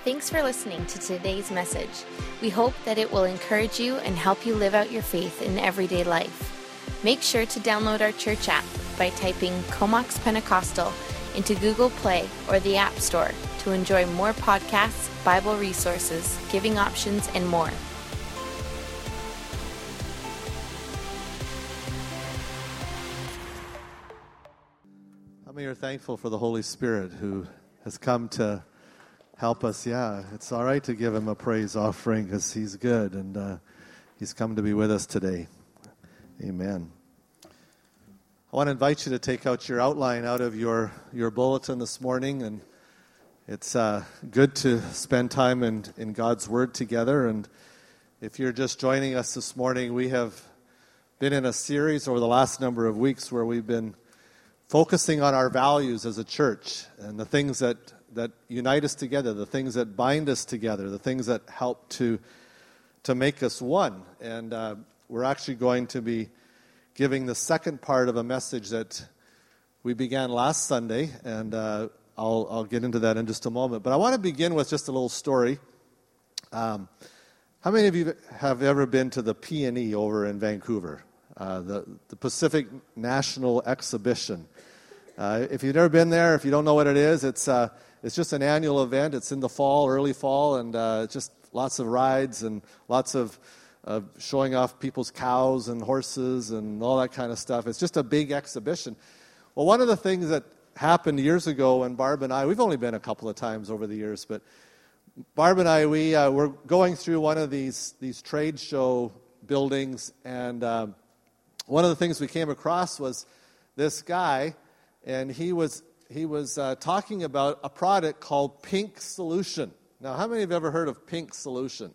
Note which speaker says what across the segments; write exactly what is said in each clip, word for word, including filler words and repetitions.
Speaker 1: Thanks for listening to today's message. We hope that it will encourage you and help you live out your faith in everyday life. Make sure to download our church app by typing Comox Pentecostal into Google Play or the App Store to enjoy more podcasts, Bible resources, giving options, and more.
Speaker 2: How many are thankful for the Holy Spirit who has come to help us? Yeah, it's all right to give him a praise offering because he's good, and uh, he's come to be with us today. Amen. I want to invite you to take out your outline out of your, your bulletin this morning, and it's uh, good to spend time in, in God's Word together. And if you're just joining us this morning, we have been in a series over the last number of weeks where we've been focusing on our values as a church and the things that that unite us together, the things that bind us together, the things that help to to make us one. And uh, we're actually going to be giving the second part of a message that we began last Sunday, and uh, I'll, I'll get into that in just a moment. But I want to begin with just a little story. Um, how many of you have ever been to the P and E over in Vancouver, uh, the, the Pacific National Exhibition? Uh, if you've never been there, if you don't know what it is, it's uh, it's just an annual event. It's in the fall, early fall, and uh, just lots of rides and lots of uh, showing off people's cows and horses and all that kind of stuff. It's just a big exhibition. Well, one of the things that happened years ago when Barb and I, we've only been a couple of times over the years, but Barb and I, we uh, were going through one of these, these trade show buildings, and um, one of the things we came across was this guy, and he was he was uh, talking about a product called Pink Solution. Now, how many have ever heard of Pink Solution?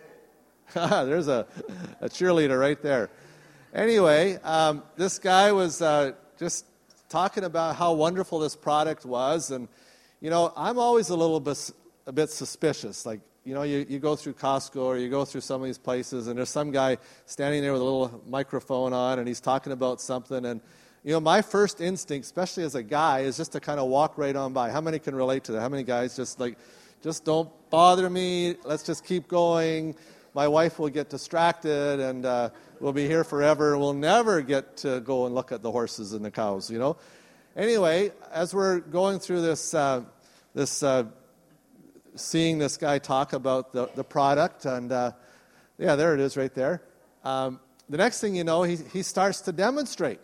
Speaker 2: There's a, a cheerleader right there. Anyway, um, this guy was uh, just talking about how wonderful this product was, and you know, I'm always a little bit a bit suspicious. Like, you know, you, you go through Costco or you go through some of these places, and there's some guy standing there with a little microphone on, and he's talking about something, and you know, my first instinct, especially as a guy, is just to kind of walk right on by. How many can relate to that? How many guys just like, just don't bother me, let's just keep going. My wife will get distracted, and uh, we'll be here forever, and we'll never get to go and look at the horses and the cows, you know. Anyway, as we're going through this, uh, this uh, seeing this guy talk about the, the product, and uh, yeah, there it is right there. Um, the next thing you know, he, he starts to demonstrate.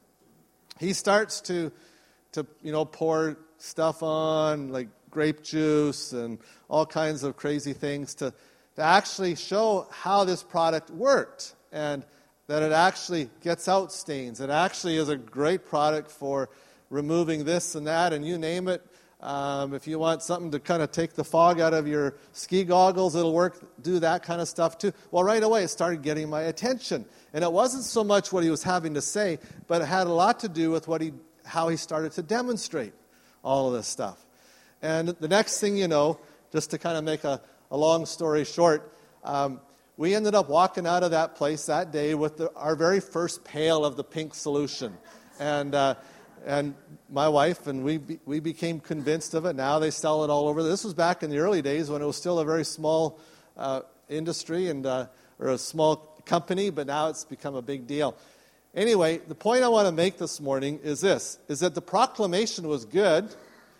Speaker 2: He starts to, to, you know, pour stuff on, like grape juice and all kinds of crazy things to, to actually show how this product worked and that it actually gets out stains. It actually is a great product for removing this and that, and you name it. Um, if you want something to kind of take the fog out of your ski goggles, it'll work. Do that kind of stuff too. Well, right away, it started getting my attention. And it wasn't so much what he was having to say, but it had a lot to do with what he, how he started to demonstrate all of this stuff. And the next thing you know, just to kind of make a, a long story short, um, we ended up walking out of that place that day with the, our very first pail of the Pink Solution. And uh, and my wife and we be, we became convinced of it. Now they sell it all over. This was back in the early days when it was still a very small uh, industry and uh, or a small company, but now it's become a big deal. Anyway, the point I want to make this morning is this, is that the proclamation was good,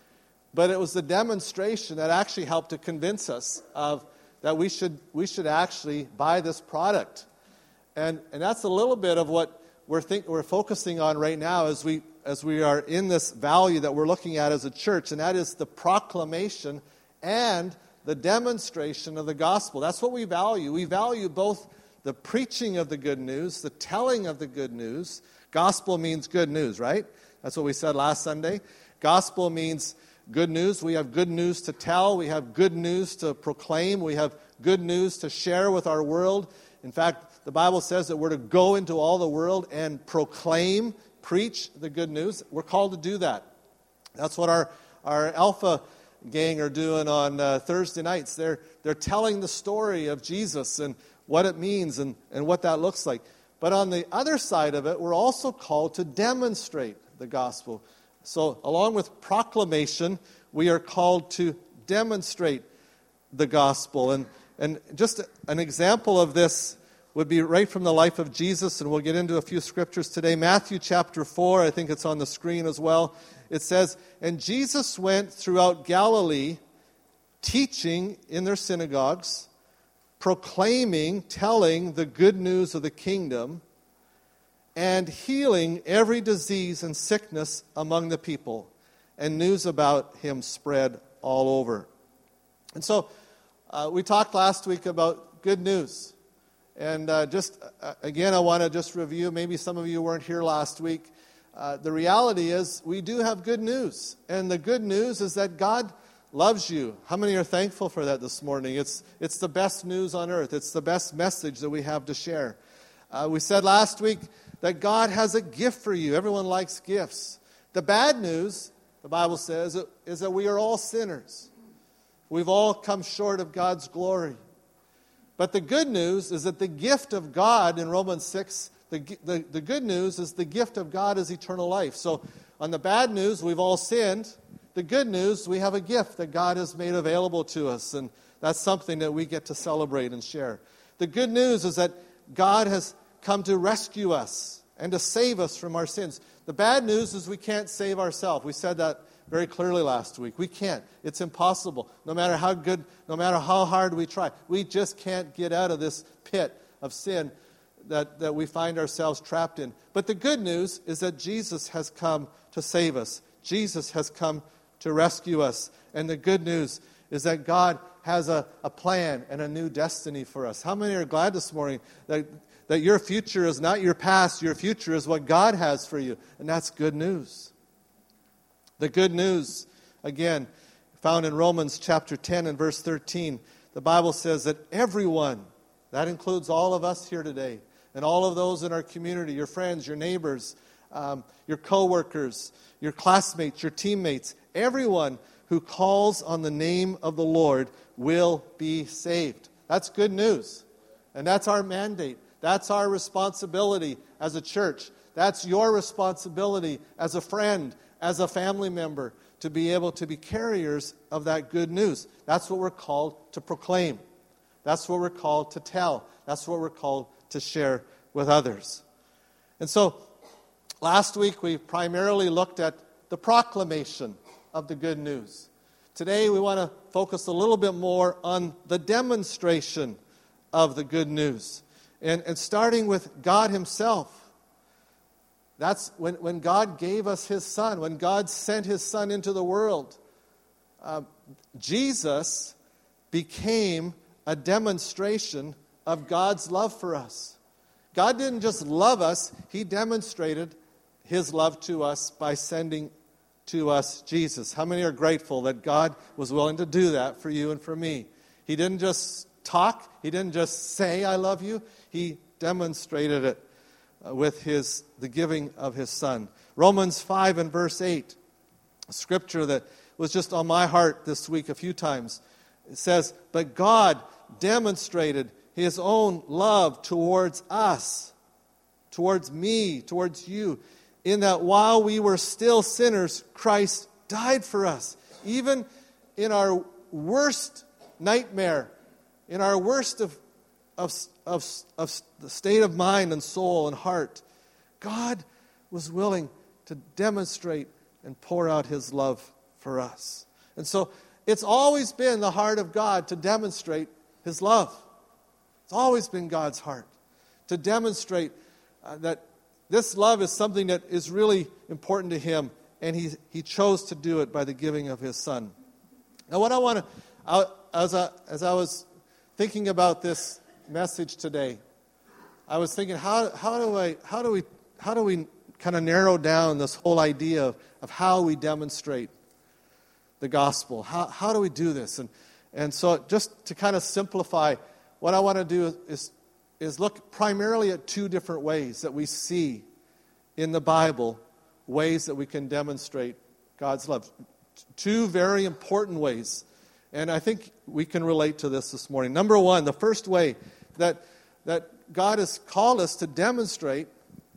Speaker 2: but it was the demonstration that actually helped to convince us of that we should we should actually buy this product. And and that's a little bit of what we're think we're focusing on right now as we as we are in this value that we're looking at as a church, and that is the proclamation and the demonstration of the gospel. That's what we value. We value both the preaching of the good news, the telling of the good news. Gospel means good news, right? That's what we said last Sunday. Gospel means good news. We have good news to tell. We have good news to proclaim. We have good news to share with our world. In fact, the Bible says that we're to go into all the world and proclaim, preach the good news. We're called to do that. That's what our, our Alpha gang are doing on uh, Thursday nights. They're they're telling the story of Jesus and what it means and, and what that looks like. But on the other side of it, we're also called to demonstrate the gospel. So along with proclamation, we are called to demonstrate the gospel. And, and just an example of this would be right from the life of Jesus, and we'll get into a few scriptures today. Matthew chapter four, I think it's on the screen as well. It says, "And Jesus went throughout Galilee, teaching in their synagogues, proclaiming, telling the good news of the kingdom, and healing every disease and sickness among the people. And news about him spread all over." And so, uh, we talked last week about good news. And uh, just, uh, again, I want to just review, maybe some of you weren't here last week. Uh, the reality is we do have good news. And the good news is that God loves you. How many are thankful for that this morning? It's, it's the best news on earth. It's the best message that we have to share. Uh, we said last week that God has a gift for you. Everyone likes gifts. The bad news, the Bible says, is that we are all sinners. We've all come short of God's glory. But the good news is that the gift of God in Romans six, the, the, the good news is the gift of God is eternal life. So on the bad news, we've all sinned. The good news, we have a gift that God has made available to us. And that's something that we get to celebrate and share. The good news is that God has come to rescue us and to save us from our sins. The bad news is we can't save ourselves. We said that very clearly last week. We can't. It's impossible. No matter how good, no matter how hard we try. We just can't get out of this pit of sin that, that we find ourselves trapped in. But the good news is that Jesus has come to save us. Jesus has come to rescue us. And the good news is that God has a, a plan and a new destiny for us. How many are glad this morning that, that your future is not your past, your future is what God has for you? And that's good news. The good news, again, found in Romans chapter ten and verse thirteen, the Bible says that everyone, that includes all of us here today, and all of those in our community, your friends, your neighbors, um, your co-workers, your classmates, your teammates, everyone who calls on the name of the Lord will be saved. That's good news. And that's our mandate. That's our responsibility as a church. That's your responsibility as a friend, as a family member, to be able to be carriers of that good news. That's what we're called to proclaim. That's what we're called to tell. That's what we're called to share with others. And so, last week we primarily looked at the proclamation of the good news. Today we want to focus a little bit more on the demonstration of the good news. And, and starting with God himself. That's when, when God gave us his Son, when God sent his Son into the world. Uh, Jesus became a demonstration of God's love for us. God didn't just love us, he demonstrated his love to us by sending to us Jesus. How many are grateful that God was willing to do that for you and for me? He didn't just talk, he didn't just say, "I love you." He demonstrated it with his the giving of his Son. Romans five and verse eight, a scripture that was just on my heart this week a few times. It says, "But God demonstrated his own love towards us," towards me, towards you, "in that while we were still sinners, Christ died for us." Even in our worst nightmare, in our worst of Of, of, of the state of mind and soul and heart, God was willing to demonstrate and pour out his love for us. And so it's always been the heart of God to demonstrate his love. It's always been God's heart to demonstrate uh, that this love is something that is really important to him, and he, he chose to do it by the giving of his Son. Now what I want to, as I, as I was thinking about this message today, I was thinking, how how do I how do we how do we kind of narrow down this whole idea of, of how we demonstrate the gospel? How how do we do this? And and so just to kind of simplify, what I want to do is is look primarily at two different ways that we see in the Bible, ways that we can demonstrate God's love. Two very important ways. And I think we can relate to this this morning. Number one, the first way that that God has called us to demonstrate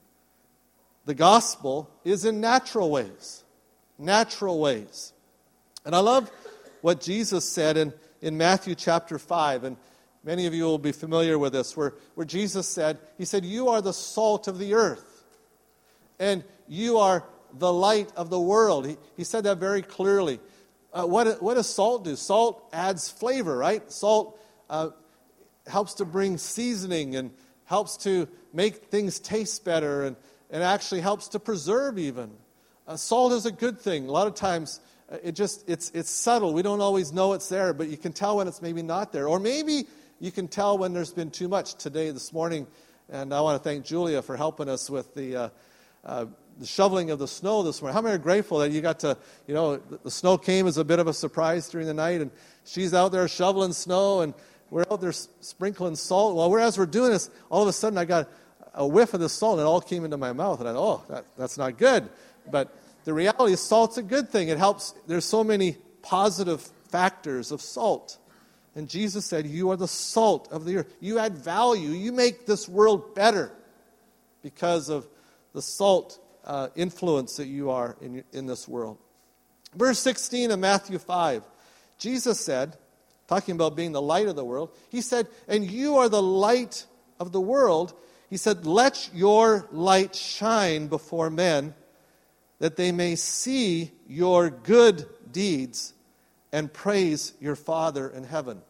Speaker 2: the gospel is in natural ways. Natural ways. And I love what Jesus said in in Matthew chapter five, and many of you will be familiar with this, where, where Jesus said, he said, you are the salt of the earth, and you are the light of the world. He, he said that very clearly. Uh, what, what does salt do? Salt adds flavor, right? Salt uh, helps to bring seasoning and helps to make things taste better, and, and actually helps to preserve even. Uh, salt is a good thing. A lot of times uh, it just it's it's subtle. We don't always know it's there, but you can tell when it's maybe not there. Or maybe you can tell when there's been too much. Today, this morning, and I want to thank Julia for helping us with the uh, uh, the shoveling of the snow this morning. How many are grateful that you got to, you know, the snow came as a bit of a surprise during the night, and she's out there shoveling snow, and we're out there sprinkling salt. Well, whereas we're doing this, all of a sudden I got a whiff of the salt, and it all came into my mouth, and I thought, oh, that, that's not good. But the reality is salt's a good thing. It helps. There's so many positive factors of salt. And Jesus said, you are the salt of the earth. You add value. You make this world better because of the salt uh, influence that you are in, in this world. Verse sixteen of Matthew five, Jesus said, talking about being the light of the world, he said, and you are the light of the world. He said, let your light shine before men, that they may see your good deeds and praise your Father in heaven.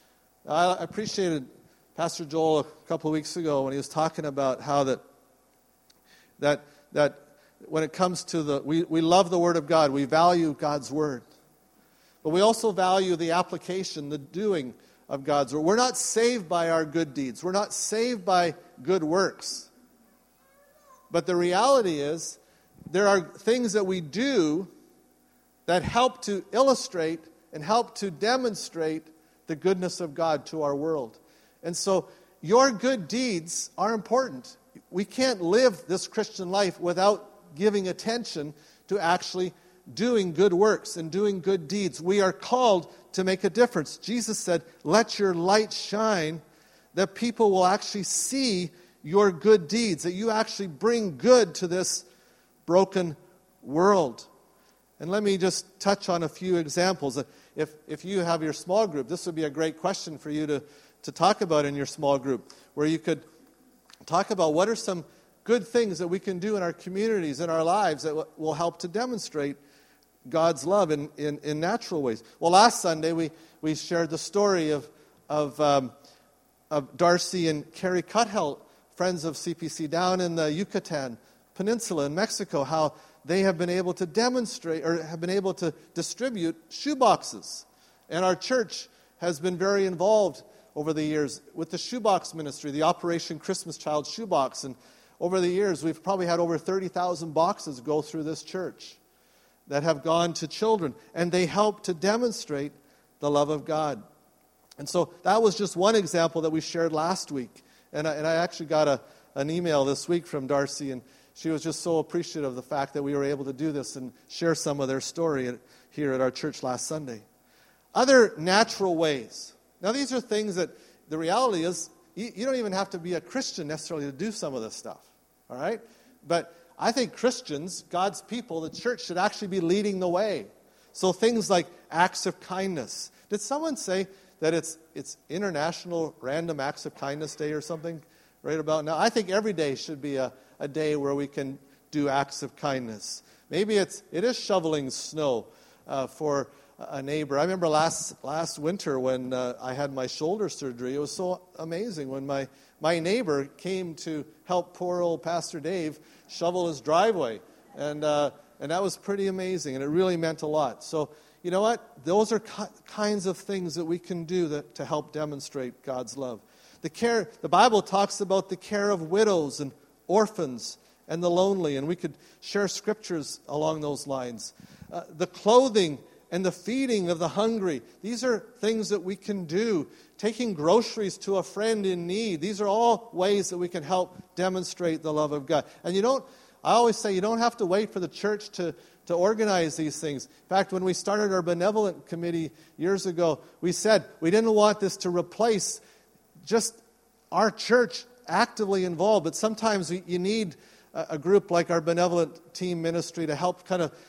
Speaker 2: I appreciated Pastor Joel a couple of weeks ago when he was talking about how that that that when it comes to the, we, we love the Word of God, we value God's Word. But we also value the application, the doing of God's Word. We're not saved by our good deeds. We're not saved by good works. But the reality is, there are things that we do that help to illustrate and help to demonstrate the goodness of God to our world. And so your good deeds are important. We can't live this Christian life without giving attention to actually doing good works and doing good deeds. We are called to make a difference. Jesus said, let your light shine, that people will actually see your good deeds, that you actually bring good to this broken world. And let me just touch on a few examples. If if you have your small group, this would be a great question for you to, to talk about in your small group, where you could talk about what are some good things that we can do in our communities, in our lives, that w- will help to demonstrate God's love in, in, in natural ways. Well, last Sunday we, we shared the story of of, um, of Darcy and Carrie Cuthell, friends of C P C, down in the Yucatan Peninsula in Mexico, how they have been able to demonstrate or have been able to distribute shoeboxes. And our church has been very involved over the years with the shoebox ministry, the Operation Christmas Child Shoebox. And over the years, we've probably had over thirty thousand boxes go through this church that have gone to children. And they help to demonstrate the love of God. And so that was just one example that we shared last week. And I, and I actually got a, an email this week from Darcy, and she was just so appreciative of the fact that we were able to do this and share some of their story at, here at our church last Sunday. Other natural ways. Now, these are things that the reality is you, you don't even have to be a Christian necessarily to do some of this stuff. All right? But I think Christians, God's people, the church should actually be leading the way. So things like acts of kindness. Did someone say that it's it's International Random Acts of Kindness Day or something right about now? I think every day should be a a day where we can do acts of kindness. Maybe it's it is shoveling snow uh, for a neighbor. I remember last last winter when uh, I had my shoulder surgery. It was so amazing when my my neighbor came to help poor old Pastor Dave shovel his driveway, and uh, and that was pretty amazing, and it really meant a lot. So you know what? Those are ki- kinds of things that we can do that to help demonstrate God's love. The care. The Bible talks about the care of widows and orphans and the lonely, and we could share scriptures along those lines. Uh, the clothing and the feeding of the hungry. These are things that we can do. Taking groceries to a friend in need. These are all ways that we can help demonstrate the love of God. And you don't, I always say you don't have to wait for the church to, to organize these things. In fact, when we started our benevolent committee years ago, we said we didn't want this to replace just our church actively involved, but sometimes you need a group like our benevolent team ministry to help kind of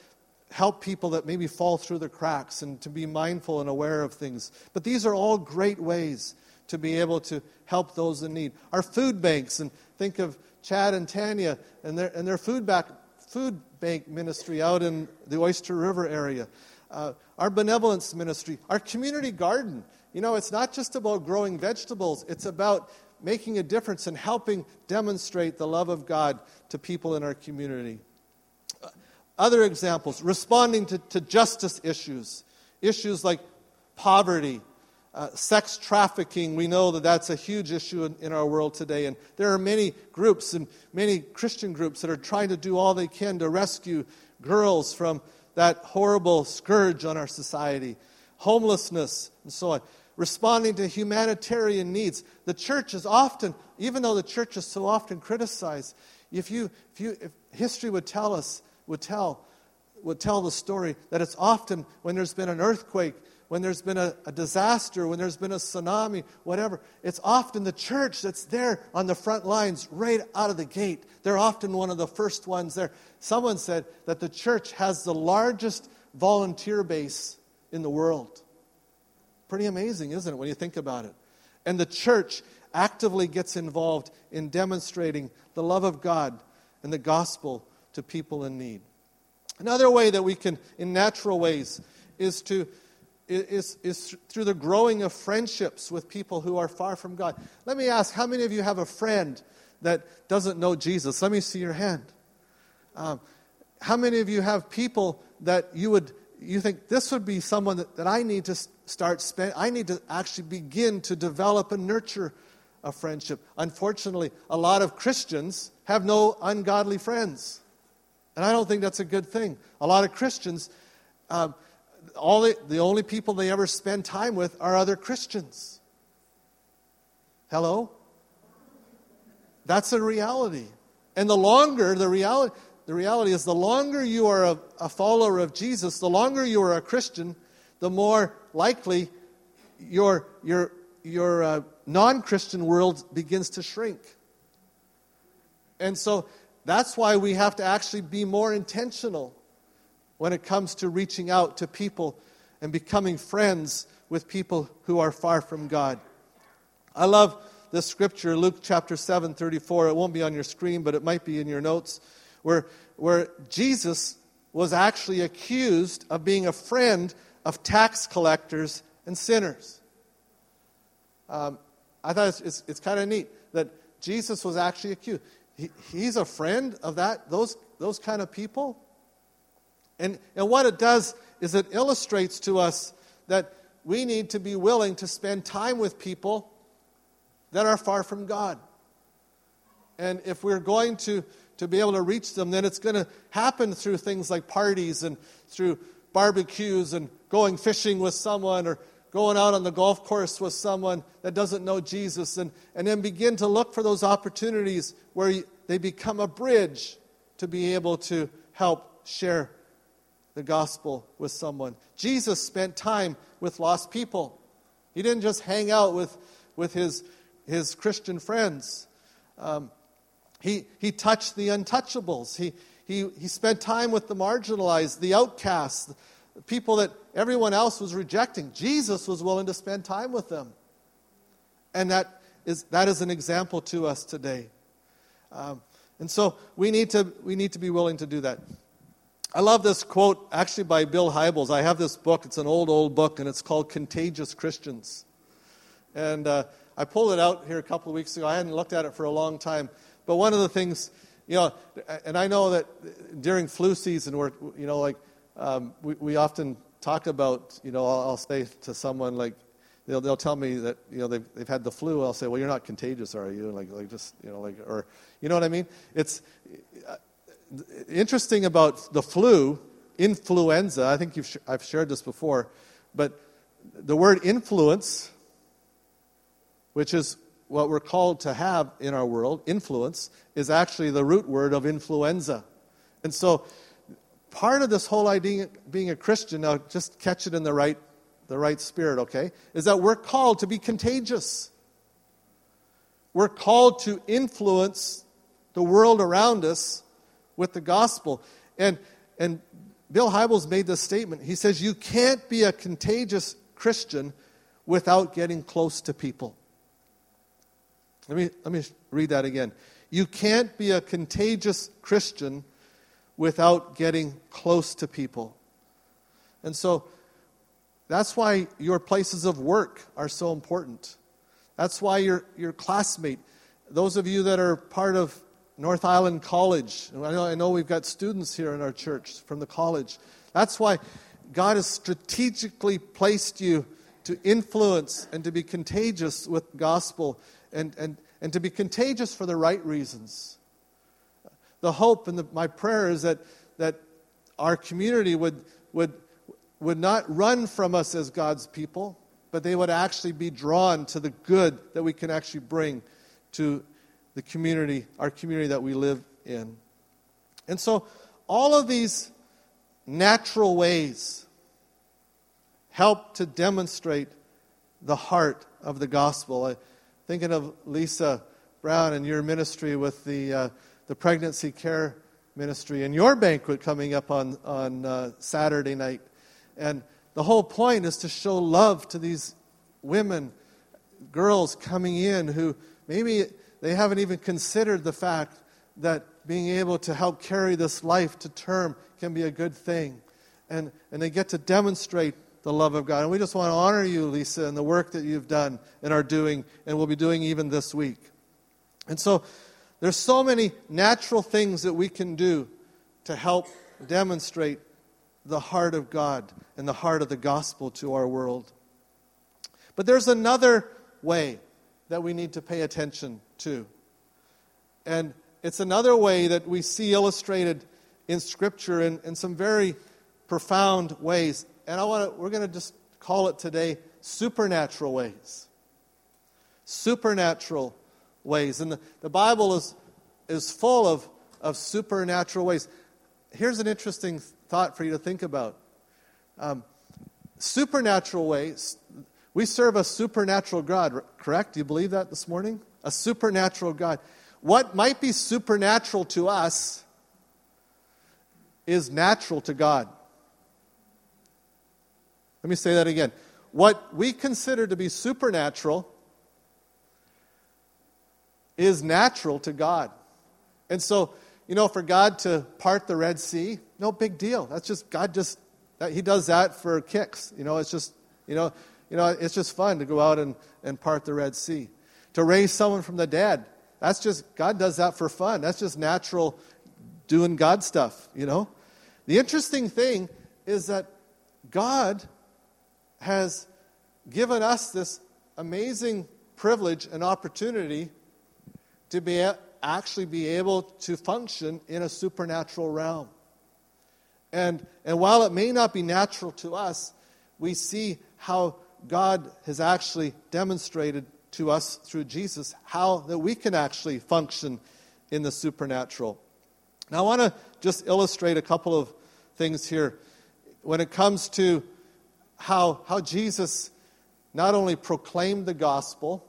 Speaker 2: help people that maybe fall through the cracks and to be mindful and aware of things. But these are all great ways to be able to help those in need. Our food banks, and think of Chad and Tanya and their, and their food, back, food bank ministry out in the Oyster River area. Uh, our benevolence ministry, our community garden. You know, it's not just about growing vegetables. It's about making a difference and helping demonstrate the love of God to people in our community. Uh, other examples, responding to, to justice issues. Issues like poverty, uh, sex trafficking. We know that that's a huge issue in, in our world today. And there are many groups and many Christian groups that are trying to do all they can to rescue girls from that horrible scourge on our society. Homelessness and so on. Responding to humanitarian needs. The church is often, even though the church is so often criticized, if you, if you, if history would tell us, would tell, would tell the story that it's often when there's been an earthquake, when there's been a, a disaster, when there's been a tsunami, whatever, it's often the church that's there on the front lines right out of the gate. They're often one of the first ones there. Someone said that the church has the largest volunteer base in the world. Pretty amazing, isn't it, when you think about it? And the church actively gets involved in demonstrating the love of God and the gospel to people in need. Another way that we can, in natural ways, is to is, is through the growing of friendships with people who are far from God. Let me ask, how many of you have a friend that doesn't know Jesus? Let me see your hand. Um, how many of you have people that you would you think this would be someone that, that I need to start spend I need to actually begin to develop and nurture a friendship? Unfortunately, a lot of Christians have no ungodly friends. And I don't think that's a good thing. A lot of Christians, um, all they, the only people they ever spend time with are other Christians. Hello? That's a reality. And the longer, the reality, the reality is the longer you are a, a follower of Jesus, the longer you are a Christian, the more likely your, your, your uh, non-Christian world begins to shrink. And so that's why we have to actually be more intentional when it comes to reaching out to people and becoming friends with people who are far from God. I love this scripture, Luke chapter seven, thirty-four. It won't be on your screen, but it might be in your notes, where, where Jesus was actually accused of being a friend of tax collectors and sinners. Um, I thought it's, it's, it's kind of neat that Jesus was actually accused. He, he's a friend of that those those kind of people. And, and what it does is it illustrates to us that we need to be willing to spend time with people that are far from God. And if we're going to, to be able to reach them, then it's going to happen through things like parties and through barbecues and going fishing with someone or going out on the golf course with someone that doesn't know Jesus, and, and then begin to look for those opportunities where you, they become a bridge to be able to help share the gospel with someone. Jesus spent time with lost people. He didn't just hang out with, with his, his Christian friends. Um, he, he touched the untouchables. He, he, he spent time with the marginalized, the outcasts, the people that everyone else was rejecting. Jesus was willing to spend time with them. And that is, that is an example to us today. Um, and so we need to we need to be willing to do that. I love this quote, actually by Bill Hybels. I have this book. It's an old, old book, and it's called Contagious Christians. And uh, I pulled it out here a couple of weeks ago. I hadn't looked at it for a long time. But one of the things, you know, and I know that during flu season, we're, you know, like, um, we, we often talk about, you know, I'll, I'll say to someone, like, they'll they'll tell me that, you know, they've, they've had the flu. I'll say, well, you're not contagious, are you? Like, like just, you know, like, or, you know what I mean? It's... Uh, Interesting about the flu, influenza, I think you've sh- I've shared this before, but the word influence, which is what we're called to have in our world, influence, is actually the root word of influenza. And so part of this whole idea of being a Christian, now just catch it in the right, the right spirit, okay, is that we're called to be contagious. We're called to influence the world around us with the gospel. And and Bill Hybels made this statement. He says, you can't be a contagious Christian without getting close to people. Let me, let me read that again. You can't be a contagious Christian without getting close to people. And so that's why your places of work are so important. That's why your, your classmate, those of you that are part of North Island College, I know, I know we've got students here in our church from the college. That's why God has strategically placed you to influence and to be contagious with the gospel and, and, and to be contagious for the right reasons. The hope and the, my prayer is that, that our community would, would, would not run from us as God's people, but they would actually be drawn to the good that we can actually bring to the community, our community that we live in. And so all of these natural ways help to demonstrate the heart of the gospel. I, thinking of Lisa Brown and your ministry with the uh, the pregnancy care ministry and your banquet coming up on, on uh, Saturday night. And the whole point is to show love to these women, girls coming in who maybe they haven't even considered the fact that being able to help carry this life to term can be a good thing. And, and they get to demonstrate the love of God. And we just want to honor you, Lisa, and the work that you've done and are doing and will be doing even this week. And so there's so many natural things that we can do to help demonstrate the heart of God and the heart of the gospel to our world. But there's another way that we need to pay attention to. And it's another way that we see illustrated in Scripture in, in some very profound ways. And I want to, we're going to just call it today supernatural ways. Supernatural ways. And the, the Bible is, is full of, of supernatural ways. Here's an interesting thought for you to think about. Um, supernatural ways. We serve a supernatural God, correct? Do you believe that this morning? A supernatural God. What might be supernatural to us is natural to God. Let me say that again. What we consider to be supernatural is natural to God. And so, you know, for God to part the Red Sea, no big deal. That's just, God just, that, He does that for kicks. You know, it's just, you know, you know, it's just fun to go out and, and part the Red Sea. To raise someone from the dead, that's just, God does that for fun. That's just natural doing God stuff, you know. The interesting thing is that God has given us this amazing privilege and opportunity to be actually be able to function in a supernatural realm. And, and while it may not be natural to us, we see how God has actually demonstrated to us through Jesus how that we can actually function in the supernatural. Now I want to just illustrate a couple of things here when it comes to how, how Jesus not only proclaimed the gospel,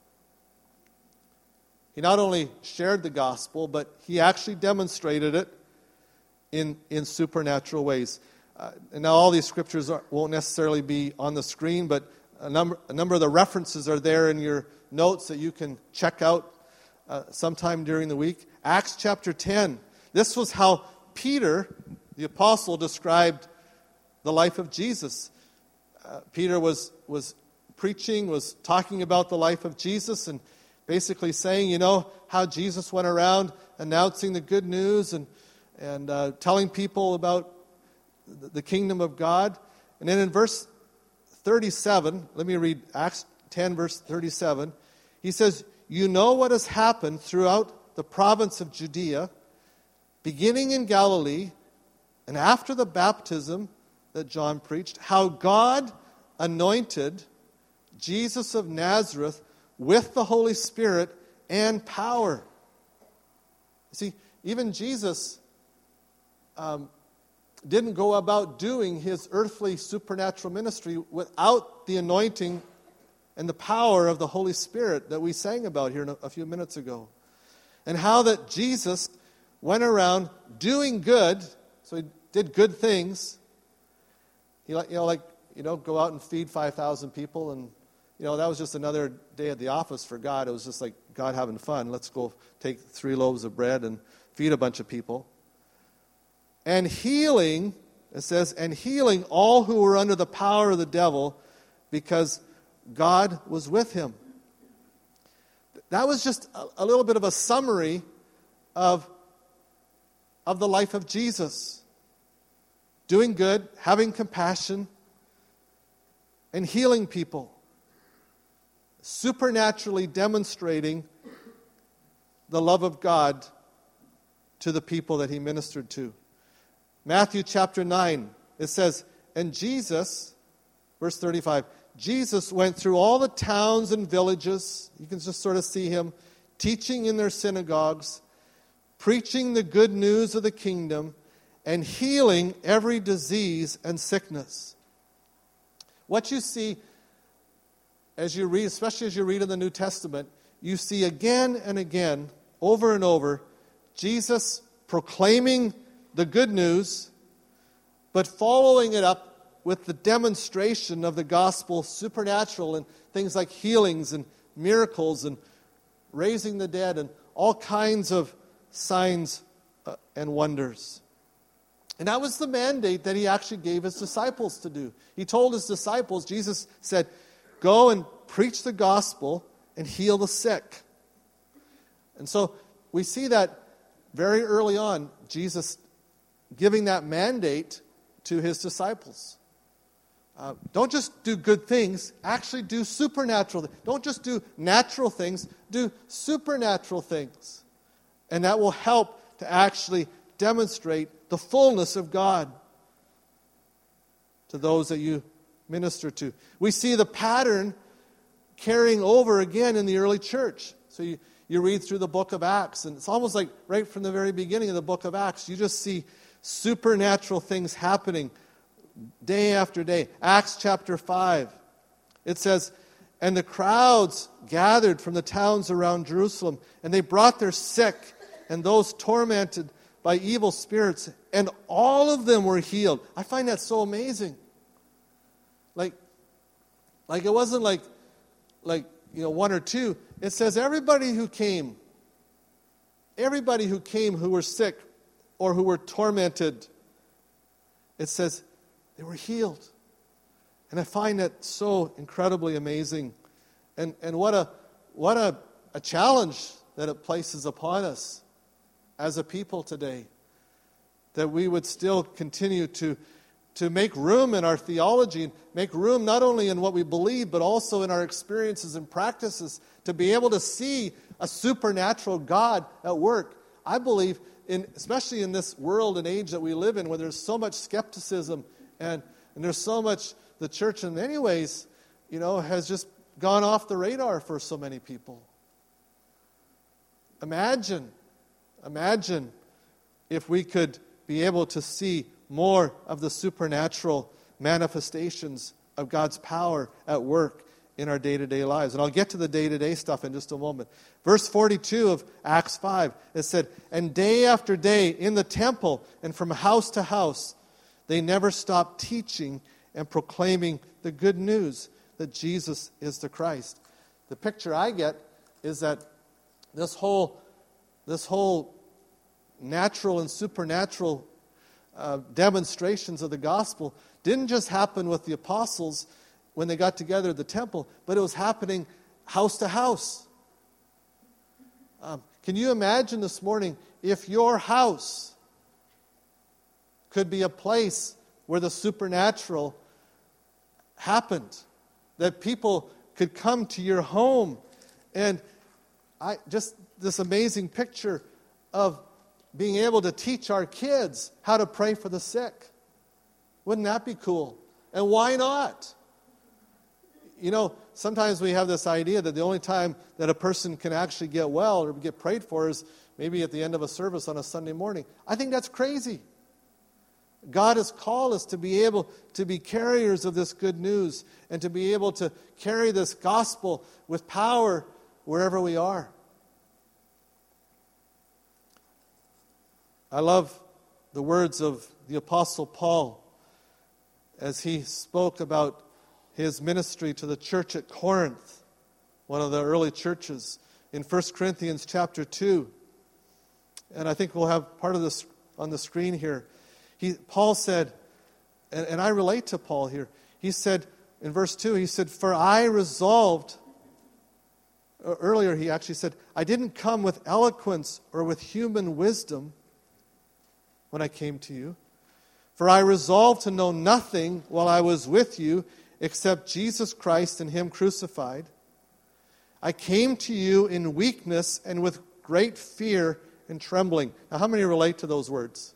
Speaker 2: He not only shared the gospel, but He actually demonstrated it in, in supernatural ways. Uh, and now all these scriptures are, won't necessarily be on the screen, but a number, a number of the references are there in your notes that you can check out uh, sometime during the week. Acts chapter ten. This was how Peter, the apostle, described the life of Jesus. Uh, Peter was, was preaching, was talking about the life of Jesus, and basically saying, you know, how Jesus went around announcing the good news and, and uh, telling people about the kingdom of God. And then in verse thirty-seven, let me read Acts ten, verse thirty-seven. He says, you know what has happened throughout the province of Judea, beginning in Galilee, and after the baptism that John preached, how God anointed Jesus of Nazareth with the Holy Spirit and power. See, even Jesus um, didn't go about doing His earthly supernatural ministry without the anointing and the power of the Holy Spirit that we sang about here a few minutes ago. And how that Jesus went around doing good, so He did good things. He, you know, like, you know, go out and feed five thousand people, and, you know, that was just another day at the office for God. It was just like God having fun. Let's go take three loaves of bread and feed a bunch of people. And healing, it says, and healing all who were under the power of the devil, because God was with him. That was just a, a little bit of a summary of, of the life of Jesus. Doing good, having compassion, and healing people. Supernaturally demonstrating the love of God to the people that he ministered to. Matthew chapter nine, it says, and Jesus, verse thirty-five, Jesus went through all the towns and villages. You can just sort of see him teaching in their synagogues, preaching the good news of the kingdom, and healing every disease and sickness. What you see as you read, especially as you read in the New Testament, you see again and again, over and over, Jesus proclaiming the good news, but following it up with the demonstration of the gospel, supernatural, and things like healings and miracles and raising the dead and all kinds of signs uh, and wonders. And that was the mandate that he actually gave his disciples to do. He told his disciples, Jesus said, go and preach the gospel and heal the sick. And so we see that very early on, Jesus giving that mandate to his disciples. Uh, don't just do good things, actually do supernatural things. Don't just do natural things, do supernatural things. And that will help to actually demonstrate the fullness of God to those that you minister to. We see the pattern carrying over again in the early church. So you, you read through the book of Acts, and it's almost like right from the very beginning of the book of Acts, you just see supernatural things happening day after day. Acts chapter five, it says, and the crowds gathered from the towns around Jerusalem, and they brought their sick and those tormented by evil spirits, and all of them were healed. I find that so amazing. Like, like it wasn't like, like you know, one or two. It says everybody who came, everybody who came who were sick or who were tormented, it says they were healed. And I find that so incredibly amazing. And and what a what a, a challenge that it places upon us as a people today, that we would still continue to, to make room in our theology, and make room not only in what we believe, but also in our experiences and practices, to be able to see a supernatural God at work. I believe, in, especially in this world and age that we live in, where there's so much skepticism, and, and there's so much, the church in many ways, you know, has just gone off the radar for so many people. Imagine Imagine if we could be able to see more of the supernatural manifestations of God's power at work in our day-to-day lives. And I'll get to the day-to-day stuff in just a moment. Verse forty-two of Acts five, it said, and day after day in the temple and from house to house, they never stopped teaching and proclaiming the good news that Jesus is the Christ. The picture I get is that this whole, this whole natural and supernatural uh, demonstrations of the gospel didn't just happen with the apostles when they got together at the temple, but it was happening house to house. Um, can you imagine this morning if your house could be a place where the supernatural happened, that people could come to your home, and I just this amazing picture of being able to teach our kids how to pray for the sick. Wouldn't that be cool? And why not? You know, sometimes we have this idea that the only time that a person can actually get well or get prayed for is maybe at the end of a service on a Sunday morning. I think that's crazy. God has called us to be able to be carriers of this good news and to be able to carry this gospel with power wherever we are. I love the words of the Apostle Paul as he spoke about his ministry to the church at Corinth, one of the early churches, in First Corinthians chapter two. And I think we'll have part of this on the screen here. He, Paul said, and, and I relate to Paul here, he said in verse two, he said, "For I resolved," earlier he actually said, "I didn't come with eloquence or with human wisdom when I came to you. For I resolved to know nothing while I was with you except Jesus Christ and Him crucified. I came to you in weakness and with great fear and trembling." Now, how many relate to those words?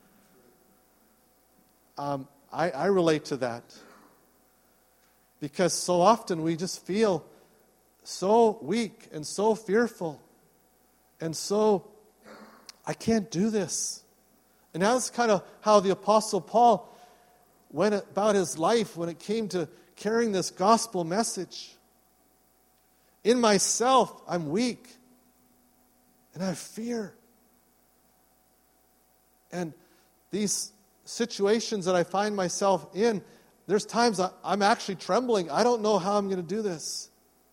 Speaker 2: um, I, I relate to that. Because so often we just feel so weak and so fearful. And so, I can't do this. And that's kind of how the Apostle Paul went about his life when it came to carrying this gospel message. In myself, I'm weak. And I have fear. And these situations that I find myself in, there's times I, I'm actually trembling. I don't know how I'm going to do this.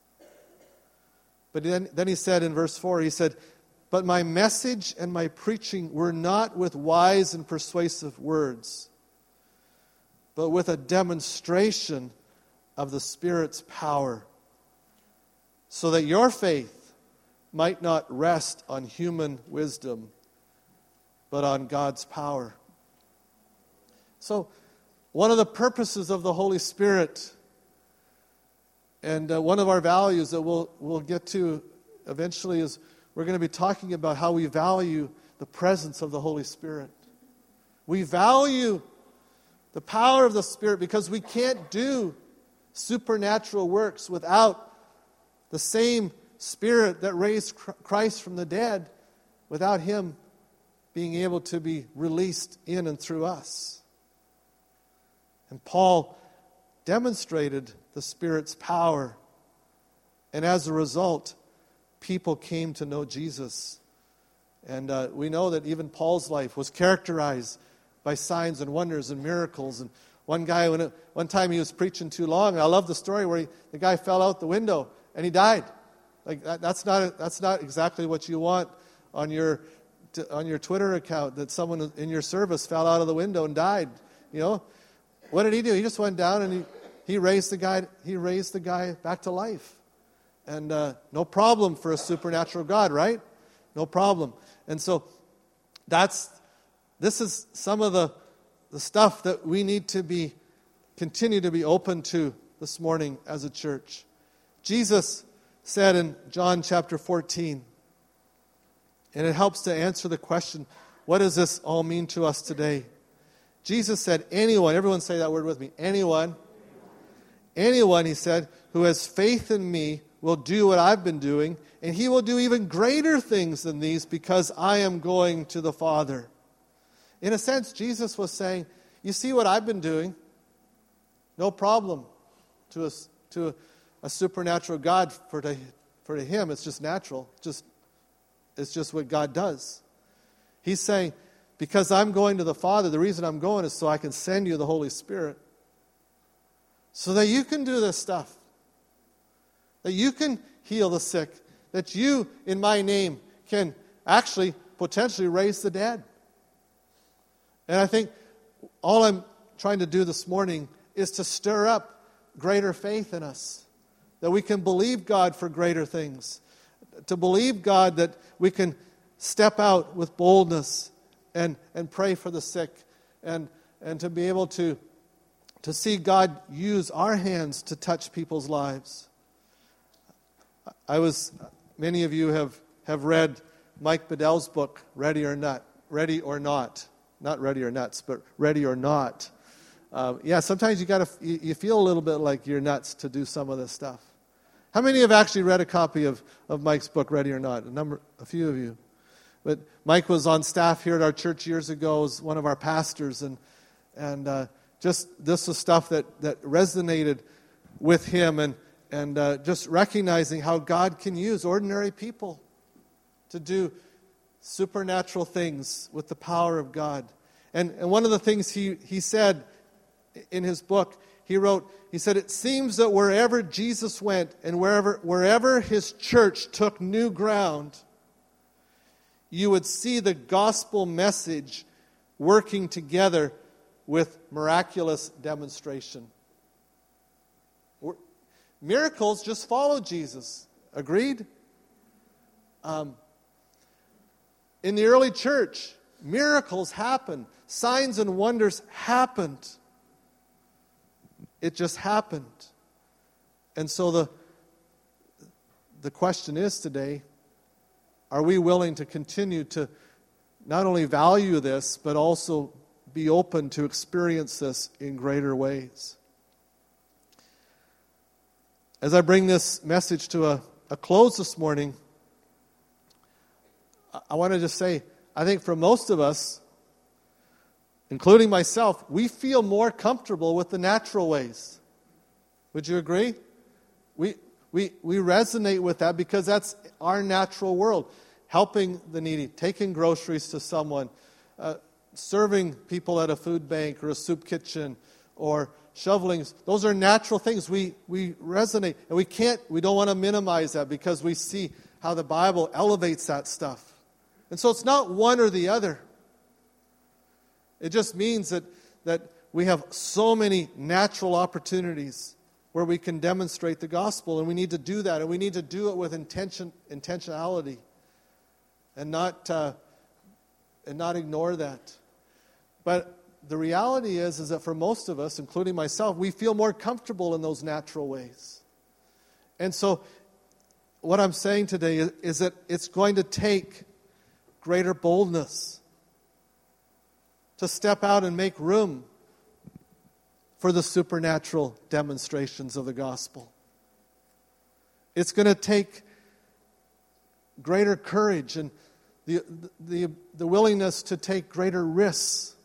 Speaker 2: But then, then he said in verse four, he said, "But my message and my preaching were not with wise and persuasive words, but with a demonstration of the Spirit's power, so that your faith might not rest on human wisdom, but on God's power." So, one of the purposes of the Holy Spirit, and uh, one of our values that we'll, we'll get to eventually, is we're going to be talking about how we value the presence of the Holy Spirit. We value the power of the Spirit because we can't do supernatural works without the same Spirit that raised Christ from the dead, without Him being able to be released in and through us. And Paul demonstrated the Spirit's power, and as a result, people came to know Jesus. And uh, we know that even Paul's life was characterized by signs and wonders and miracles. And one guy, when it, one time he was preaching too long, and I love the story where he, the guy fell out the window and he died. Like that, that's not a, that's not exactly what you want on your on your Twitter account, that someone in your service fell out of the window and died. You know, what did he do? He just went down and he, he raised the guy. He raised the guy back to life, and uh, no problem for a supernatural God, right? No problem. And so that's this is some of the the stuff that we need to be continue to be open to this morning as a church. Jesus said in John chapter fourteen, and it helps to answer the question, what does this all mean to us today? Jesus said, anyone, everyone say that word with me, anyone, anyone, he said, who has faith in me will do what I've been doing, and he will do even greater things than these because I am going to the Father. In a sense, Jesus was saying, you see what I've been doing? No problem to a, to a, a supernatural God. For to, for to him, it's just natural. Just It's just what God does. He's saying, because I'm going to the Father, the reason I'm going is so I can send you the Holy Spirit. So that you can do this stuff. That you can heal the sick. That you, in my name, can actually potentially raise the dead. And I think all I'm trying to do this morning is to stir up greater faith in us. That we can believe God for greater things. To believe God that we can step out with boldness and, and pray for the sick, and, and to be able to, to see God use our hands to touch people's lives. I was, many of you have, have read Mike Bedell's book, Ready or Not, Ready or Not, not Ready or Nuts, but Ready or Not. Uh, yeah, sometimes you gotta you, you feel a little bit like you're nuts to do some of this stuff. How many have actually read a copy of, of Mike's book, Ready or Not? A number, a few of you. But Mike was on staff here at our church years ago as one of our pastors, and and uh, just this was stuff that, that resonated with him, and and uh, just recognizing how God can use ordinary people to do supernatural things with the power of God. And, and one of the things he, he said in his book, he wrote, he said, it seems that wherever Jesus went and wherever, wherever his church took new ground, you would see the gospel message working together with miraculous demonstration. Miracles just follow Jesus. Agreed? Um, in the early church, miracles happened. Signs and wonders happened. It just happened. And so the, the question is today, are we willing to continue to not only value this, but also be open to experience this in greater ways? As I bring this message to a, a close this morning, I, I want to just say, I think for most of us, including myself, we feel more comfortable with the natural ways. Would you agree? We we we resonate with that because that's our natural world. Helping the needy, taking groceries to someone, uh, serving people at a food bank or a soup kitchen, or shoveling. Those are natural things. We we resonate, and we can't. We don't want to minimize that because we see how the Bible elevates that stuff. And so it's not one or the other. It just means that that we have so many natural opportunities where we can demonstrate the gospel, and we need to do that, and we need to do it with intention, intentionality, and not uh, and not ignore that. But the reality is, is that for most of us, including myself, we feel more comfortable in those natural ways. And so, what I'm saying today is, is that it's going to take greater boldness to step out and make room for the supernatural demonstrations of the gospel. It's going to take greater courage and the, the, the willingness to take greater risks.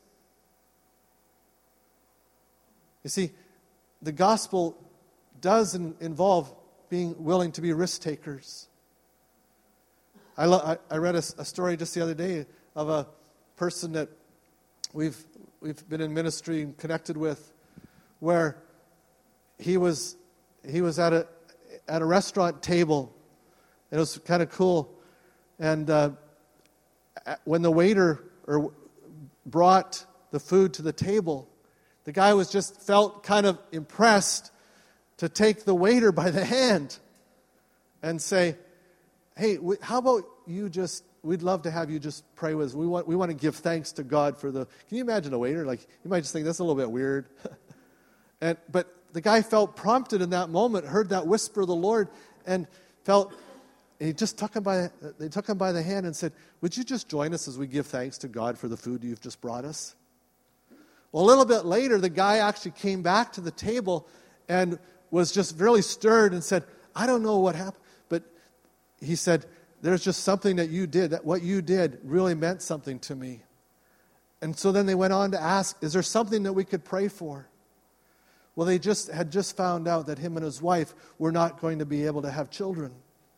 Speaker 2: You see, the gospel does in, involve being willing to be risk takers. I, lo- I, I read a, a story just the other day of a person that we've we've been in ministry and connected with, where he was he was at a at a restaurant table. It was kind of cool, and uh, when the waiter or brought the food to the table, the guy was just felt kind of impressed to take the waiter by the hand and say, "Hey, how about you just? We'd love to have you just pray with us. We want we want to give thanks to God for the." Can you imagine a waiter? Like, you might just think that's a little bit weird, and but the guy felt prompted in that moment, heard that whisper of the Lord, and felt. And he just took him by they took him by the hand and said, "Would you just join us as we give thanks to God for the food you've just brought us?" Well, a little bit later, the guy actually came back to the table and was just really stirred and said, "I don't know what happened, but," he said, "there's just something that you did, that what you did really meant something to me." And so then they went on to ask, "Is there something that we could pray for?" Well, they just had just found out that him and his wife were not going to be able to have children.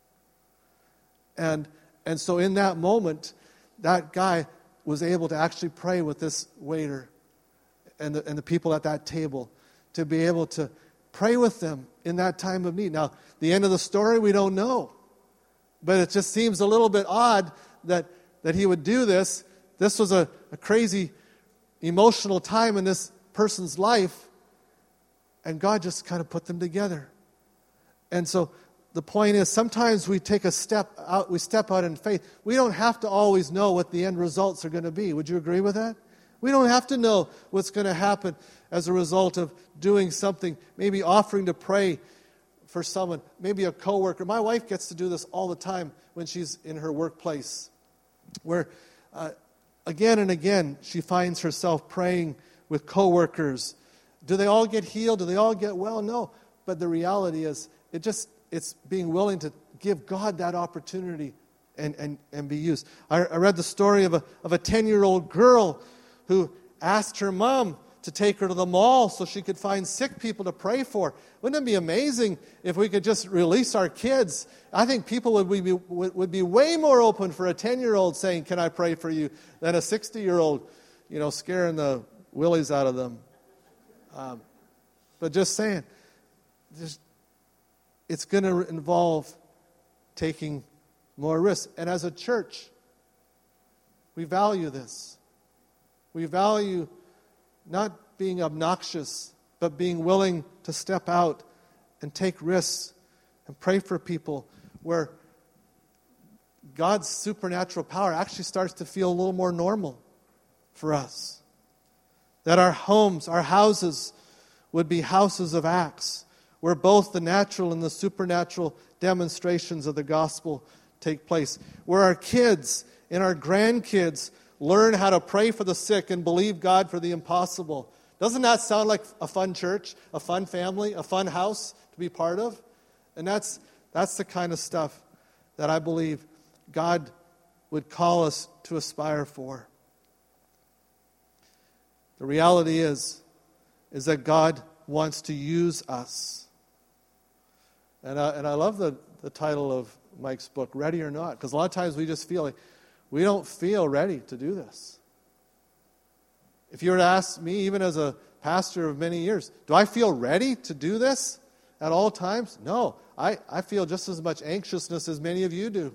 Speaker 2: And and so in that moment, that guy was able to actually pray with this waiter and the, and the people at that table to be able to pray with them in that time of need. Now, the end of the story, we don't know. But it just seems a little bit odd that, that he would do this. This was a, a crazy emotional time in this person's life, and God just kind of put them together. And so the point is, sometimes we take a step out, we step out in faith. We don't have to always know what the end results are going to be. Would you agree with that? We don't have to know what's going to happen as a result of doing something, maybe offering to pray for someone, maybe a coworker. My wife gets to do this all the time when she's in her workplace, where uh, again and again she finds herself praying with coworkers. Do they all get healed? Do they all get well? No. But the reality is, it just it's being willing to give God that opportunity and, and, and be used. I, I read the story of a of a ten-year-old girl who asked her mom to take her to the mall so she could find sick people to pray for. Wouldn't it be amazing if we could just release our kids? I think people would be would, would be way more open for a ten-year-old saying, "Can I pray for you?" than a sixty-year-old, you know, scaring the willies out of them. Um, but just saying, just, it's going to involve taking more risks. And as a church, we value this. We value not being obnoxious, but being willing to step out and take risks and pray for people where God's supernatural power actually starts to feel a little more normal for us. That our homes, our houses would be houses of Acts, where both the natural and the supernatural demonstrations of the gospel take place. Where our kids and our grandkids learn how to pray for the sick and believe God for the impossible. Doesn't that sound like a fun church, a fun family, a fun house to be part of? And that's that's the kind of stuff that I believe God would call us to aspire for. The reality is, is that God wants to use us. And I, and I love the, the title of Mike's book, Ready or Not, because a lot of times we just feel like we don't feel ready to do this. If you were to ask me, even as a pastor of many years, do I feel ready to do this at all times? No. I, I feel just as much anxiousness as many of you do.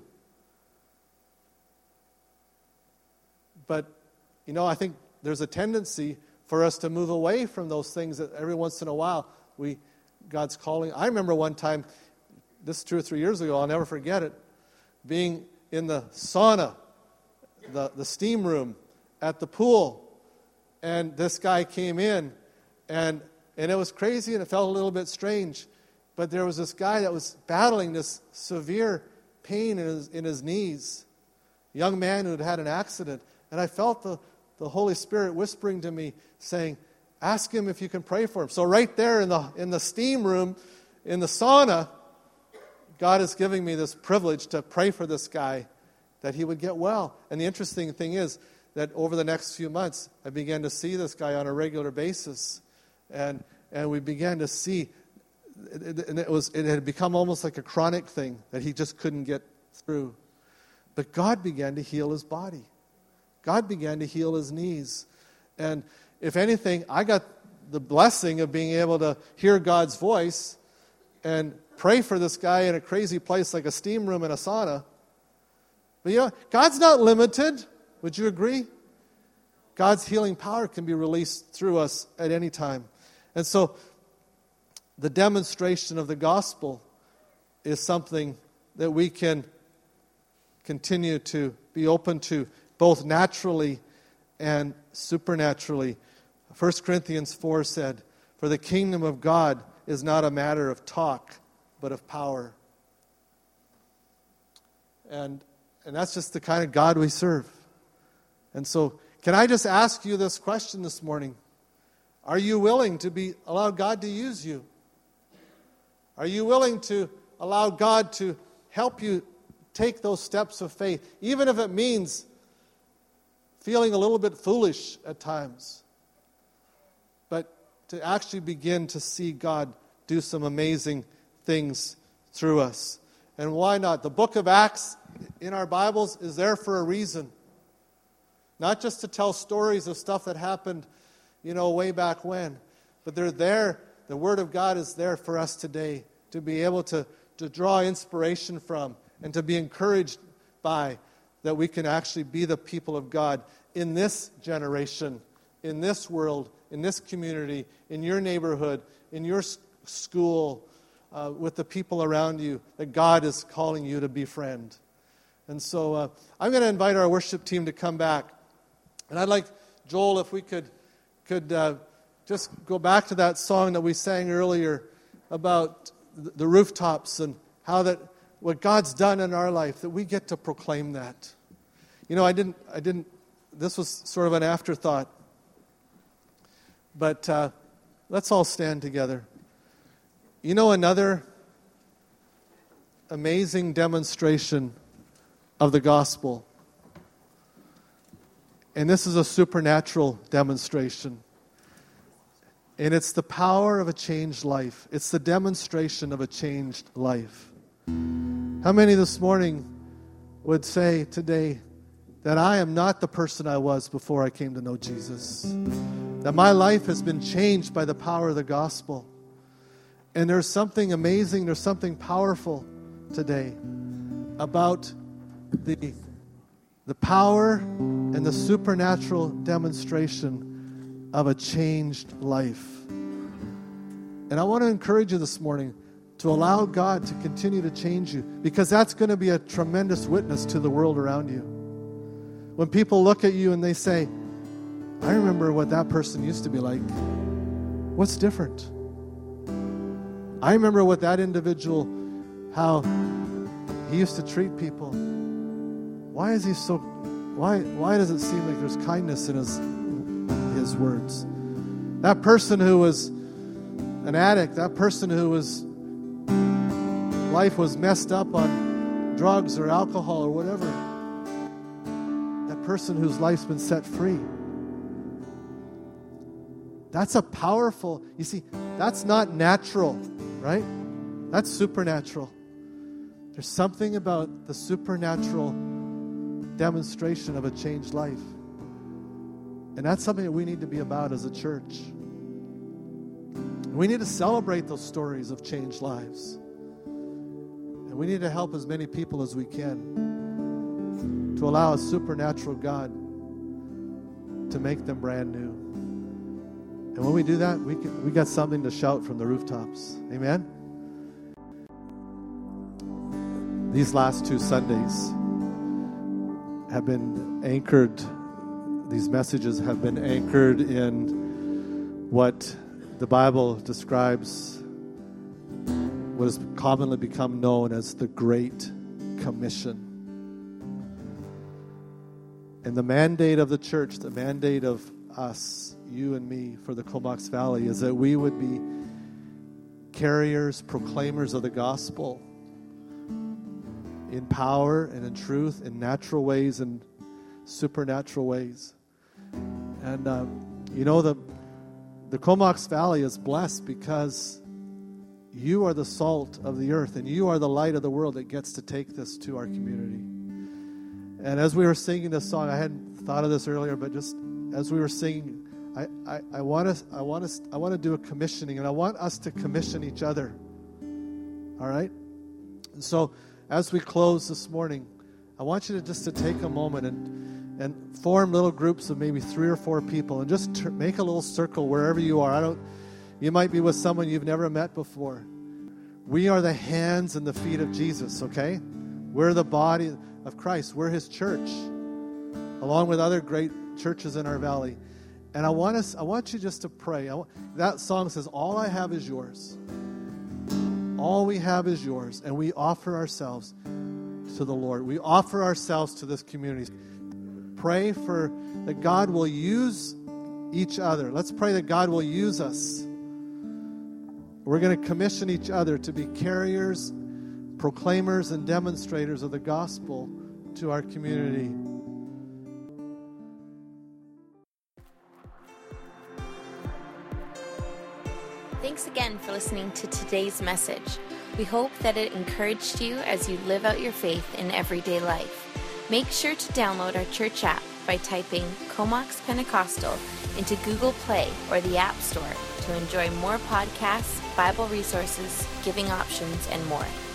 Speaker 2: But, you know, I think there's a tendency for us to move away from those things that every once in a while we God's calling. I remember one time, this two or three years ago, I'll never forget it, being in the sauna, the, the steam room at the pool. And this guy came in, and and it was crazy, and it felt a little bit strange. But there was this guy that was battling this severe pain in his, in his knees, a young man who had had an accident. And I felt the, the Holy Spirit whispering to me, saying, ask him if you can pray for him. So right there in the in the steam room, in the sauna, God is giving me this privilege to pray for this guy, that he would get well. And the interesting thing is that over the next few months, I began to see this guy on a regular basis. And and we began to see, and it was it had become almost like a chronic thing that he just couldn't get through. But God began to heal his body. God began to heal his knees. And if anything, I got the blessing of being able to hear God's voice and pray for this guy in a crazy place like a steam room and a sauna. But you know, God's not limited. Would you agree? God's healing power can be released through us at any time. And so the demonstration of the gospel is something that we can continue to be open to, both naturally and supernaturally. First Corinthians four said, "For the kingdom of God is not a matter of talk, but of power." And and that's just the kind of God we serve. And so, can I just ask you this question this morning? Are you willing to be allow God to use you? Are you willing to allow God to help you take those steps of faith, even if it means feeling a little bit foolish at times, but to actually begin to see God do some amazing things through us? And why not? The book of Acts in our Bibles is there for a reason. Not just to tell stories of stuff that happened, you know, way back when, but they're there. The Word of God is there for us today to be able to, to draw inspiration from and to be encouraged by, that we can actually be the people of God in this generation, in this world, in this community, in your neighborhood, in your school, uh, with the people around you, that God is calling you to befriend. And so uh, I'm going to invite our worship team to come back. And I'd like, Joel, if we could could uh, just go back to that song that we sang earlier about the rooftops and how that what God's done in our life, that we get to proclaim that. You know, I didn't, I didn't, this was sort of an afterthought. But uh, let's all stand together. You know, another amazing demonstration of the gospel, and this is a supernatural demonstration, and it's the power of a changed life. It's the demonstration of a changed life. How many this morning would say today that I am not the person I was before I came to know Jesus. That my life has been changed by the power of the gospel. And there's something amazing, there's something powerful today about the, the power and the supernatural demonstration of a changed life. And I want to encourage you this morning to allow God to continue to change you, because that's going to be a tremendous witness to the world around you. When people look at you and they say, I remember what that person used to be like. What's different? I remember what that individual, how he used to treat people. Why is he so, why why does it seem like there's kindness in his, his words? That person who was an addict, that person who was, life was messed up on drugs or alcohol or whatever. That person whose life's been set free. That's a powerful, you see, that's not natural, right? That's supernatural. There's something about the supernatural demonstration of a changed life. And that's something that we need to be about as a church. We need to celebrate those stories of changed lives. And we need to help as many people as we can to allow a supernatural God to make them brand new. And when we do that, we can, we got something to shout from the rooftops. Amen? These last two Sundays have been anchored, these messages have been anchored in what the Bible describes, what has commonly become known as the Great Commission. And the mandate of the church, the mandate of us, you and me, for the Comox Valley, is that we would be carriers, proclaimers of the gospel in power and in truth, in natural ways and supernatural ways. And uh, you know, the the Comox Valley is blessed because you are the salt of the earth and you are the light of the world that gets to take this to our community. And as we were singing this song, I hadn't thought of this earlier, but just as we were singing, I, I, I want us, I want us, I want to do a commissioning, and I want us to commission each other. All right? And so, as we close this morning, I want you to just to take a moment and and form little groups of maybe three or four people, and just ter- make a little circle wherever you are. I don't. You might be with someone you've never met before. We are the hands and the feet of Jesus. Okay, we're the body of Christ. We're His church, along with other great churches in our valley. And I want us. I want you just to pray. I want, that song says, "All I have is yours. All we have is yours," and we offer ourselves to the Lord. We offer ourselves to this community. Pray for that God will use each other. Let's pray that God will use us. We're going to commission each other to be carriers, proclaimers, and demonstrators of the gospel to our community.
Speaker 1: Thanks again for listening to today's message. We hope that it encouraged you as you live out your faith in everyday life. Make sure to download our church app by typing Comox Pentecostal into Google Play or the App Store to enjoy more podcasts, Bible resources, giving options, and more.